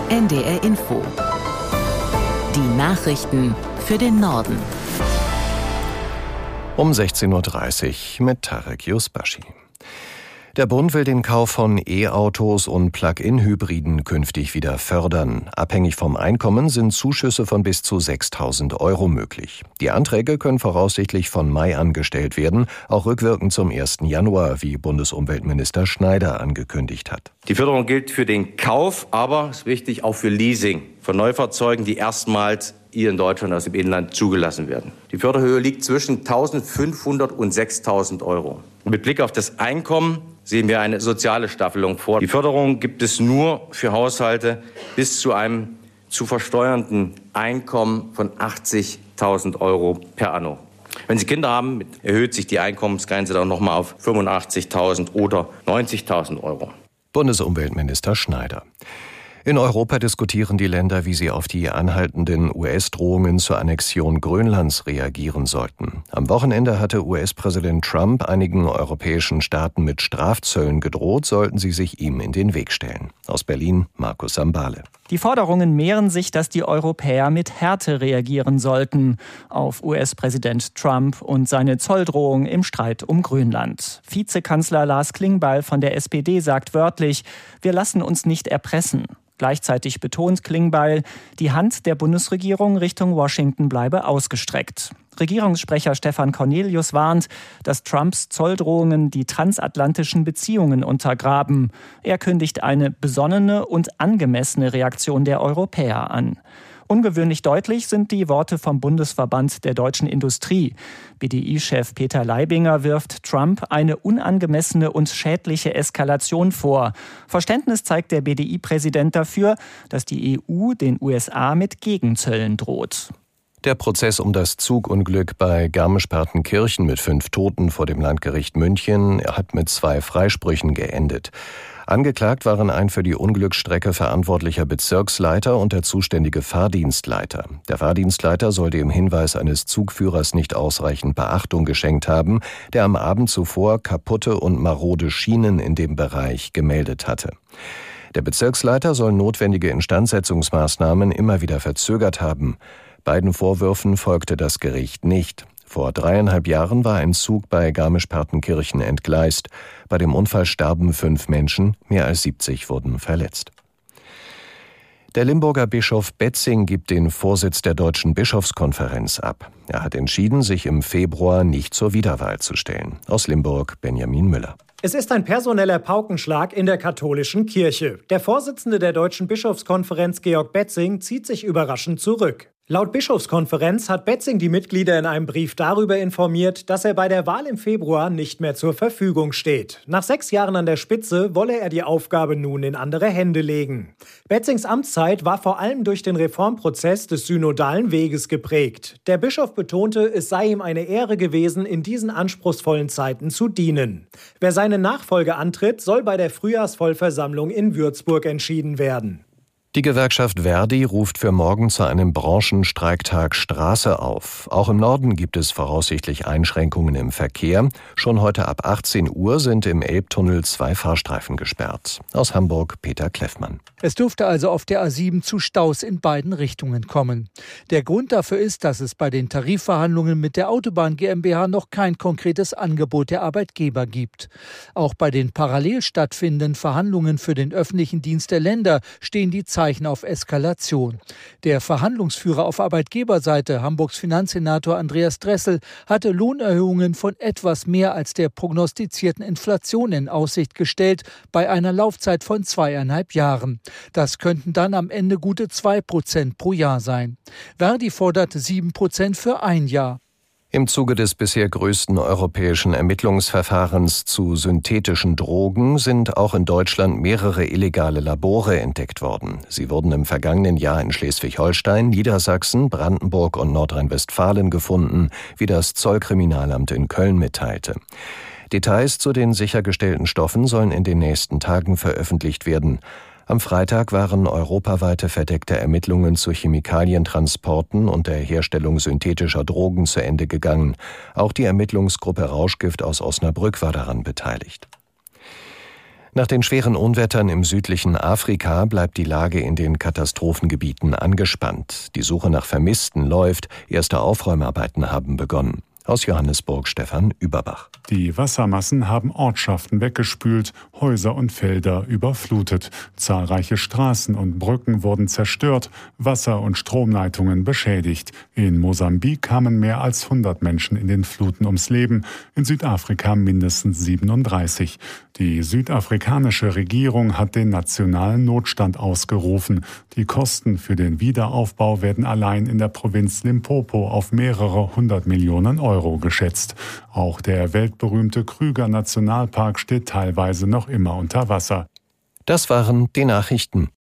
NDR Info. Die Nachrichten für den Norden. Um 16.30 Uhr mit Tarek Yusbashi. Der Bund will den Kauf von E-Autos und Plug-in-Hybriden künftig wieder fördern. Abhängig vom Einkommen sind Zuschüsse von bis zu 6.000 € möglich. Die Anträge können voraussichtlich von Mai an gestellt werden, auch rückwirkend zum 1. Januar, wie Bundesumweltminister Schneider angekündigt hat. Die Förderung gilt für den Kauf, aber, ist wichtig, auch für Leasing von Neufahrzeugen, die erstmals hier in Deutschland aus dem Inland zugelassen werden. Die Förderhöhe liegt zwischen 1.500 und 6.000 €. Mit Blick auf das Einkommen sehen wir eine soziale Staffelung vor. Die Förderung gibt es nur für Haushalte bis zu einem zu versteuernden Einkommen von 80.000 € per anno. Wenn Sie Kinder haben, erhöht sich die Einkommensgrenze dann nochmal auf 85.000 oder 90.000 €. Bundesumweltminister Schneider. In Europa diskutieren die Länder, wie sie auf die anhaltenden US-Drohungen zur Annexion Grönlands reagieren sollten. Am Wochenende hatte US-Präsident Trump einigen europäischen Staaten mit Strafzöllen gedroht, sollten sie sich ihm in den Weg stellen. Aus Berlin, Markus Sambale. Die Forderungen mehren sich, dass die Europäer mit Härte reagieren sollten auf US-Präsident Trump und seine Zolldrohung im Streit um Grönland. Vizekanzler Lars Klingbeil von der SPD sagt wörtlich: Wir lassen uns nicht erpressen. Gleichzeitig betont Klingbeil, die Hand der Bundesregierung Richtung Washington bleibe ausgestreckt. Regierungssprecher Stefan Cornelius warnt, dass Trumps Zolldrohungen die transatlantischen Beziehungen untergraben. Er kündigt eine besonnene und angemessene Reaktion der Europäer an. Ungewöhnlich deutlich sind die Worte vom Bundesverband der deutschen Industrie. BDI-Chef Peter Leibinger wirft Trump eine unangemessene und schädliche Eskalation vor. Verständnis zeigt der BDI-Präsident dafür, dass die EU den USA mit Gegenzöllen droht. Der Prozess um das Zugunglück bei Garmisch-Partenkirchen mit 5 Toten vor dem Landgericht München hat mit 2 Freisprüchen geendet. Angeklagt waren ein für die Unglücksstrecke verantwortlicher Bezirksleiter und der zuständige Fahrdienstleiter. Der Fahrdienstleiter soll dem Hinweis eines Zugführers nicht ausreichend Beachtung geschenkt haben, der am Abend zuvor kaputte und marode Schienen in dem Bereich gemeldet hatte. Der Bezirksleiter soll notwendige Instandsetzungsmaßnahmen immer wieder verzögert haben. Beiden Vorwürfen folgte das Gericht nicht. Vor 3,5 Jahren war ein Zug bei Garmisch-Partenkirchen entgleist. Bei dem Unfall starben 5 Menschen, mehr als 70 wurden verletzt. Der Limburger Bischof Betzing gibt den Vorsitz der Deutschen Bischofskonferenz ab. Er hat entschieden, sich im Februar nicht zur Wiederwahl zu stellen. Aus Limburg Benjamin Müller. Es ist ein personeller Paukenschlag in der katholischen Kirche. Der Vorsitzende der Deutschen Bischofskonferenz, Georg Betzing, zieht sich überraschend zurück. Laut Bischofskonferenz hat Betzing die Mitglieder in einem Brief darüber informiert, dass er bei der Wahl im Februar nicht mehr zur Verfügung steht. Nach 6 Jahren an der Spitze wolle er die Aufgabe nun in andere Hände legen. Betzings Amtszeit war vor allem durch den Reformprozess des synodalen Weges geprägt. Der Bischof betonte, es sei ihm eine Ehre gewesen, in diesen anspruchsvollen Zeiten zu dienen. Wer seine Nachfolge antritt, soll bei der Frühjahrsvollversammlung in Würzburg entschieden werden. Die Gewerkschaft Verdi ruft für morgen zu einem Branchenstreiktag Straße auf. Auch im Norden gibt es voraussichtlich Einschränkungen im Verkehr. Schon heute ab 18 Uhr sind im Elbtunnel 2 Fahrstreifen gesperrt. Aus Hamburg Peter Kleffmann. Es dürfte also auf der A7 zu Staus in beiden Richtungen kommen. Der Grund dafür ist, dass es bei den Tarifverhandlungen mit der Autobahn GmbH noch kein konkretes Angebot der Arbeitgeber gibt. Auch bei den parallel stattfindenden Verhandlungen für den öffentlichen Dienst der Länder stehen die Zeichen auf Eskalation. Der Verhandlungsführer auf Arbeitgeberseite, Hamburgs Finanzsenator Andreas Dressel, hatte Lohnerhöhungen von etwas mehr als der prognostizierten Inflation in Aussicht gestellt, bei einer Laufzeit von 2,5 Jahren. Das könnten dann am Ende gute 2% pro Jahr sein. Verdi fordert 7% für ein Jahr. Im Zuge des bisher größten europäischen Ermittlungsverfahrens zu synthetischen Drogen sind auch in Deutschland mehrere illegale Labore entdeckt worden. Sie wurden im vergangenen Jahr in Schleswig-Holstein, Niedersachsen, Brandenburg und Nordrhein-Westfalen gefunden, wie das Zollkriminalamt in Köln mitteilte. Details zu den sichergestellten Stoffen sollen in den nächsten Tagen veröffentlicht werden. Am Freitag waren europaweite verdeckte Ermittlungen zu Chemikalientransporten und der Herstellung synthetischer Drogen zu Ende gegangen. Auch die Ermittlungsgruppe Rauschgift aus Osnabrück war daran beteiligt. Nach den schweren Unwettern im südlichen Afrika bleibt die Lage in den Katastrophengebieten angespannt. Die Suche nach Vermissten läuft, erste Aufräumarbeiten haben begonnen. Aus Johannesburg Stefan Überbach. Die Wassermassen haben Ortschaften weggespült, Häuser und Felder überflutet. Zahlreiche Straßen und Brücken wurden zerstört, Wasser- und Stromleitungen beschädigt. In Mosambik kamen mehr als 100 Menschen in den Fluten ums Leben, in Südafrika mindestens 37. Die südafrikanische Regierung hat den nationalen Notstand ausgerufen. Die Kosten für den Wiederaufbau werden allein in der Provinz Limpopo auf mehrere 100 Millionen Euro geschätzt. Auch der weltberühmte Kruger-Nationalpark steht teilweise noch immer unter Wasser. Das waren die Nachrichten.